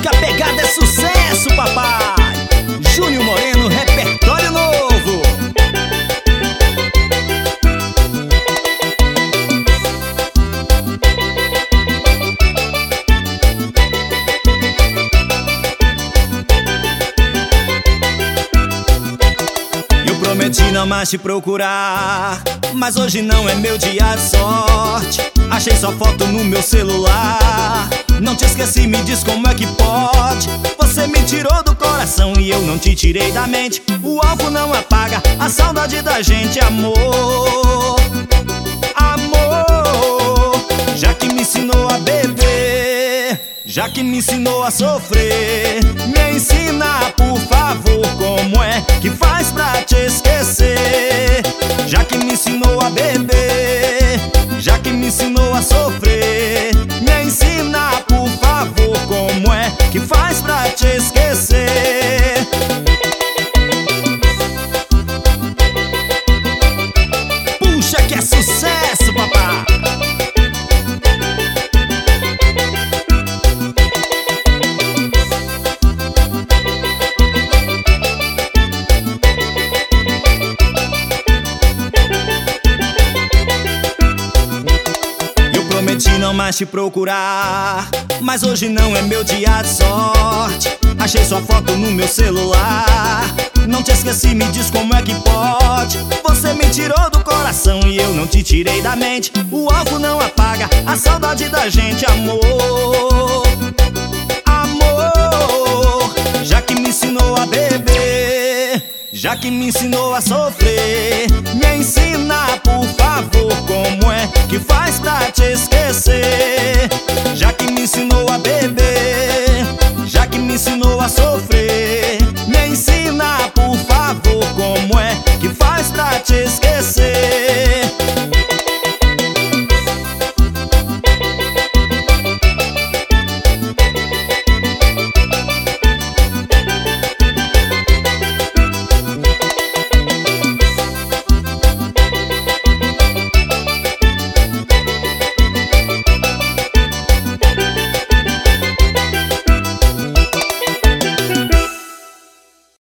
que a pegada é sucesso, papai. Júnior Moreno, repertório novo. Eu prometi não mais te procurar, mas hoje não é meu dia de sorte. Achei sua foto no meu celular. Não te esqueci, me diz como é que pode. Você me tirou do coração e eu não te tirei da mente. O álcool não apaga a saudade da gente, amor. Amor, já que me ensinou a beber, já que me ensinou a sofrer, me ensina, por favor, como é que faz pra te esquecer. Já que me ensinou a beber, já que me ensinou a sofrer, me ensina, por favor, como é que faz pra te esquecer. Puxa que é sucesso, papá. Prometi não mais te procurar, mas hoje não é meu dia de sorte. Achei sua foto no meu celular. Não te esqueci, me diz como é que pode. Você me tirou do coração e eu não te tirei da mente. O álcool não apaga a saudade da gente, amor. Amor, já que me ensinou a beber, já que me ensinou a sofrer, me ensina, por favor, como é que faz pra te esquecer.